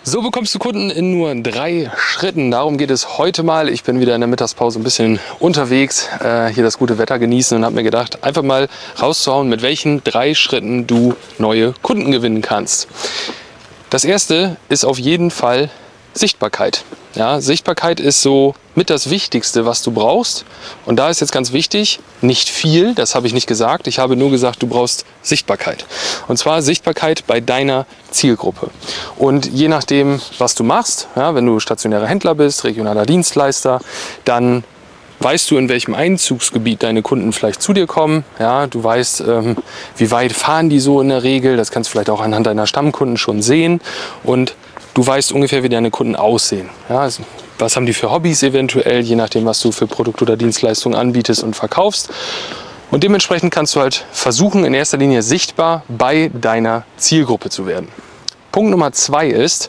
So bekommst du Kunden in nur 3 Schritten. Darum geht es heute mal. Ich bin wieder in der Mittagspause ein bisschen unterwegs, hier das gute Wetter genießen und habe mir gedacht, einfach mal rauszuhauen, mit welchen 3 Schritten du neue Kunden gewinnen kannst. Das erste ist auf jeden Fall Sichtbarkeit. Ja, Sichtbarkeit ist so mit das Wichtigste, was du brauchst. Und da ist jetzt ganz wichtig, nicht viel, das habe ich nicht gesagt. Ich habe nur gesagt, du brauchst Sichtbarkeit. Und zwar Sichtbarkeit bei deiner Zielgruppe. Und je nachdem, was du machst, ja, wenn du stationärer Händler bist, regionaler Dienstleister, dann weißt du, in welchem Einzugsgebiet deine Kunden vielleicht zu dir kommen. Ja, du weißt, wie weit fahren die so in der Regel. Das kannst du vielleicht auch anhand deiner Stammkunden schon sehen. Und du weißt ungefähr, wie deine Kunden aussehen. Ja, also, was haben die für Hobbys eventuell, je nachdem, was du für Produkte oder Dienstleistungen anbietest und verkaufst. Und dementsprechend kannst du halt versuchen, in erster Linie sichtbar bei deiner Zielgruppe zu werden. Punkt Nummer 2 ist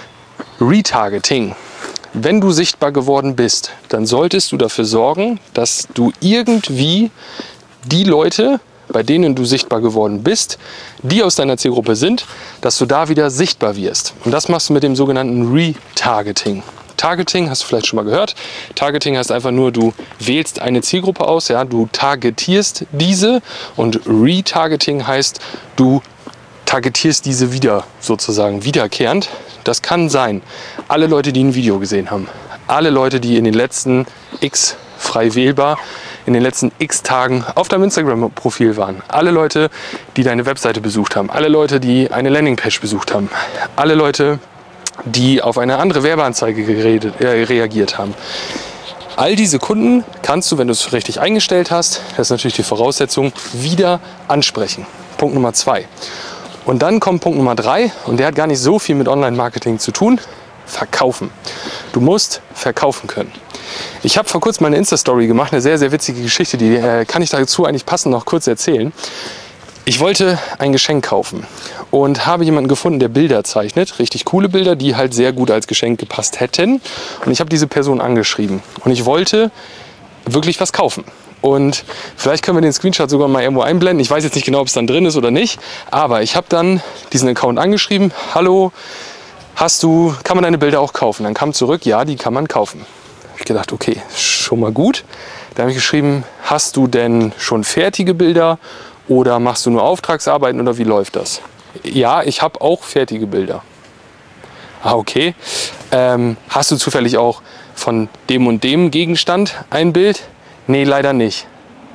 Retargeting. Wenn du sichtbar geworden bist, dann solltest du dafür sorgen, dass du irgendwie die Leute, bei denen du sichtbar geworden bist, die aus deiner Zielgruppe sind, dass du da wieder sichtbar wirst. Und das machst du mit dem sogenannten Retargeting. Targeting hast du vielleicht schon mal gehört. Targeting heißt einfach nur, du wählst eine Zielgruppe aus, ja, du targetierst diese, und Retargeting heißt, du targetierst diese wieder sozusagen wiederkehrend. Das kann sein, alle Leute, die ein Video gesehen haben, alle Leute, die in den letzten X frei wählbar in den letzten X Tagen auf deinem Instagram-Profil waren, alle Leute, die deine Webseite besucht haben, alle Leute, die eine Landingpage besucht haben, alle Leute, die auf eine andere Werbeanzeige reagiert haben. All diese Kunden kannst du, wenn du es richtig eingestellt hast, das ist natürlich die Voraussetzung, wieder ansprechen. Punkt Nummer 2. Und dann kommt Punkt Nummer 3, und der hat gar nicht so viel mit Online-Marketing zu tun: Verkaufen. Du musst verkaufen können. Ich habe vor kurzem mal eine Insta-Story gemacht, eine sehr, sehr witzige Geschichte, die kann ich dazu eigentlich passend noch kurz erzählen. Ich wollte ein Geschenk kaufen und habe jemanden gefunden, der Bilder zeichnet, richtig coole Bilder, die halt sehr gut als Geschenk gepasst hätten. Und ich habe diese Person angeschrieben und ich wollte wirklich was kaufen. Und vielleicht können wir den Screenshot sogar mal irgendwo einblenden. Ich weiß jetzt nicht genau, ob es dann drin ist oder nicht, aber ich habe dann diesen Account angeschrieben: Hallo, kann man deine Bilder auch kaufen? Dann kam zurück: ja, die kann man kaufen. Habe ich gedacht, okay, schon mal gut. Dann habe ich geschrieben: hast du denn schon fertige Bilder oder machst du nur Auftragsarbeiten oder wie läuft das? Ja, ich habe auch fertige Bilder. Ah, okay. Hast du zufällig auch von dem und dem Gegenstand ein Bild? Nee, leider nicht.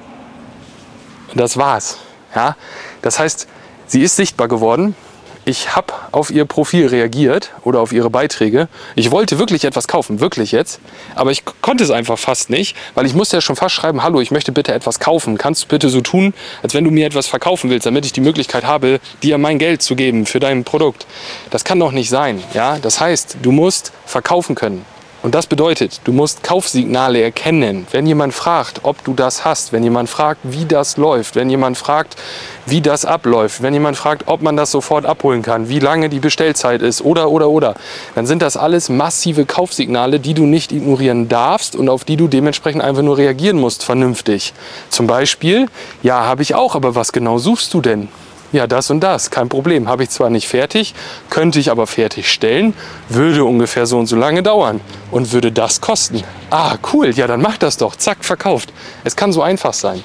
Und das war's. Ja? Das heißt, sie ist sichtbar geworden. Ich habe auf ihr Profil reagiert oder auf ihre Beiträge. Ich wollte wirklich etwas kaufen, wirklich jetzt. Aber ich konnte es einfach fast nicht, weil ich musste ja schon fast schreiben: Hallo, ich möchte bitte etwas kaufen. Kannst du bitte so tun, als wenn du mir etwas verkaufen willst, damit ich die Möglichkeit habe, dir mein Geld zu geben für dein Produkt. Das kann doch nicht sein. Ja? Das heißt, du musst verkaufen können. Und das bedeutet, du musst Kaufsignale erkennen. Wenn jemand fragt, ob du das hast, wenn jemand fragt, wie das läuft, wenn jemand fragt, wie das abläuft, wenn jemand fragt, ob man das sofort abholen kann, wie lange die Bestellzeit ist oder, dann sind das alles massive Kaufsignale, die du nicht ignorieren darfst und auf die du dementsprechend einfach nur reagieren musst, vernünftig. Zum Beispiel: ja, habe ich auch, aber was genau suchst du denn? Ja, das und das, kein Problem. Habe ich zwar nicht fertig, könnte ich aber fertigstellen, würde ungefähr so und so lange dauern und würde das kosten. Ah, cool, ja, dann mach das doch. Zack, verkauft. Es kann so einfach sein.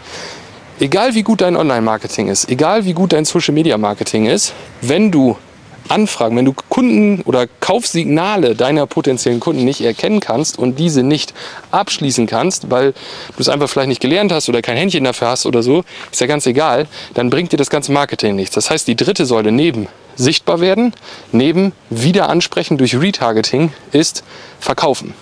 Egal wie gut dein Online-Marketing ist, egal wie gut dein Social-Media-Marketing ist, wenn du Anfragen, wenn du Kunden oder Kaufsignale deiner potenziellen Kunden nicht erkennen kannst und diese nicht abschließen kannst, weil du es einfach vielleicht nicht gelernt hast oder kein Händchen dafür hast oder so, ist ja ganz egal, dann bringt dir das ganze Marketing nichts. Das heißt, die dritte Säule neben sichtbar werden, neben wieder ansprechen durch Retargeting, ist verkaufen.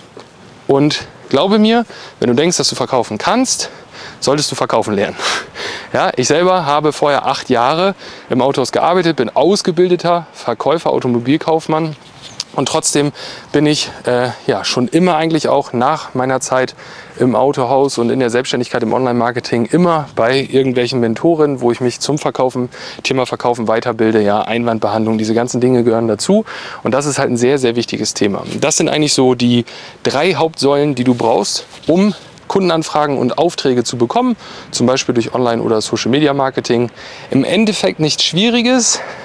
Und glaube mir, wenn du denkst, dass du verkaufen kannst, solltest du verkaufen lernen. Ja, ich selber habe vorher 8 Jahre im Autohaus gearbeitet, bin ausgebildeter Verkäufer, Automobilkaufmann, und trotzdem bin ich schon immer eigentlich auch nach meiner Zeit im Autohaus und in der Selbstständigkeit im Online-Marketing immer bei irgendwelchen Mentoren, wo ich mich zum Thema Verkaufen weiterbilde. Ja, Einwandbehandlung, diese ganzen Dinge gehören dazu, und das ist halt ein sehr, sehr wichtiges Thema. Das sind eigentlich so die 3 Hauptsäulen, die du brauchst, um Kundenanfragen und Aufträge zu bekommen, zum Beispiel durch Online- oder Social-Media-Marketing. Im Endeffekt nichts Schwieriges,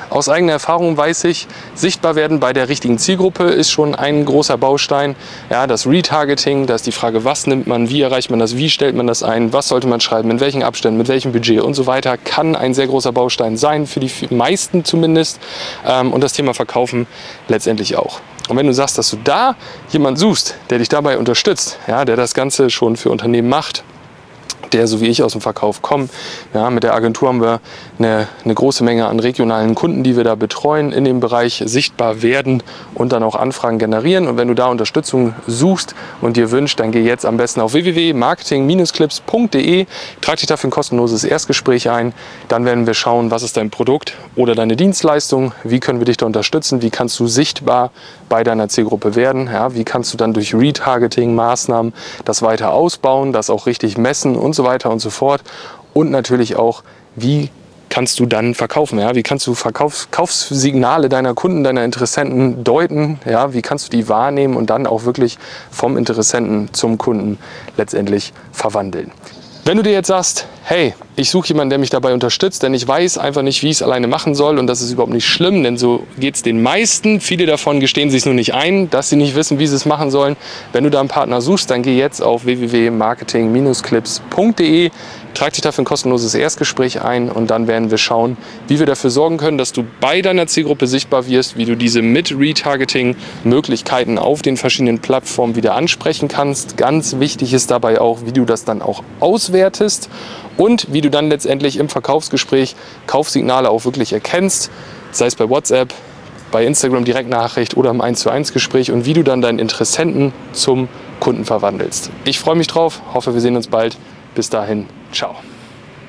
Aus eigener Erfahrung weiß ich, sichtbar werden bei der richtigen Zielgruppe ist schon ein großer Baustein. Ja, das Retargeting, da ist die Frage, was nimmt man, wie erreicht man das, wie stellt man das ein, was sollte man schreiben, in welchen Abständen, mit welchem Budget und so weiter, kann ein sehr großer Baustein sein, für die meisten zumindest. Und das Thema Verkaufen letztendlich auch. Und wenn du sagst, dass du da jemanden suchst, der dich dabei unterstützt, ja, der das Ganze schon für Unternehmen macht, der so wie ich aus dem Verkauf kommt. Ja, mit der Agentur haben wir eine große Menge an regionalen Kunden, die wir da betreuen, in dem Bereich sichtbar werden und dann auch Anfragen generieren. Und wenn du da Unterstützung suchst und dir wünschst, dann geh jetzt am besten auf www.marketing-clips.de, trag dich dafür ein kostenloses Erstgespräch ein. Dann werden wir schauen, was ist dein Produkt oder deine Dienstleistung, wie können wir dich da unterstützen, wie kannst du sichtbar bei deiner Zielgruppe werden, ja, wie kannst du dann durch Retargeting-Maßnahmen das weiter ausbauen, das auch richtig messen und so weiter und so fort. Und natürlich auch, wie kannst du dann verkaufen? Ja? Wie kannst du Kaufsignale deiner Kunden, deiner Interessenten deuten? Ja? Wie kannst du die wahrnehmen und dann auch wirklich vom Interessenten zum Kunden letztendlich verwandeln? Wenn du dir jetzt sagst, hey, ich suche jemanden, der mich dabei unterstützt, denn ich weiß einfach nicht, wie ich es alleine machen soll und das ist überhaupt nicht schlimm, denn so geht es den meisten. Viele davon gestehen sich nur nicht ein, dass sie nicht wissen, wie sie es machen sollen. Wenn du da einen Partner suchst, dann geh jetzt auf www.marketing-clips.de, trag dich dafür ein kostenloses Erstgespräch ein und dann werden wir schauen, wie wir dafür sorgen können, dass du bei deiner Zielgruppe sichtbar wirst, wie du diese mit Retargeting-Möglichkeiten auf den verschiedenen Plattformen wieder ansprechen kannst. Ganz wichtig ist dabei auch, wie du das dann auch auswertest und wie du dann letztendlich im Verkaufsgespräch Kaufsignale auch wirklich erkennst, sei es bei WhatsApp, bei Instagram Direktnachricht oder im 1:1 Gespräch und wie du dann deinen Interessenten zum Kunden verwandelst. Ich freue mich drauf, hoffe wir sehen uns bald. Bis dahin, ciao.